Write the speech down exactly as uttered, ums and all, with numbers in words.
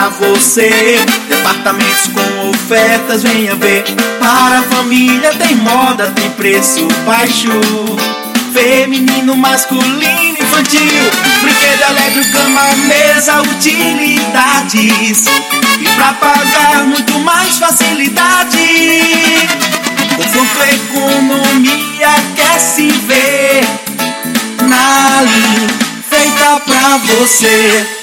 você. Departamentos com ofertas, venha ver. Para a família tem moda, tem preço baixo. Feminino, masculino, infantil, brinquedo elétrico, cama, mesa, utilidades. E pra pagar muito mais facilidade. Conforto, economia quer se ver na linha feita pra você.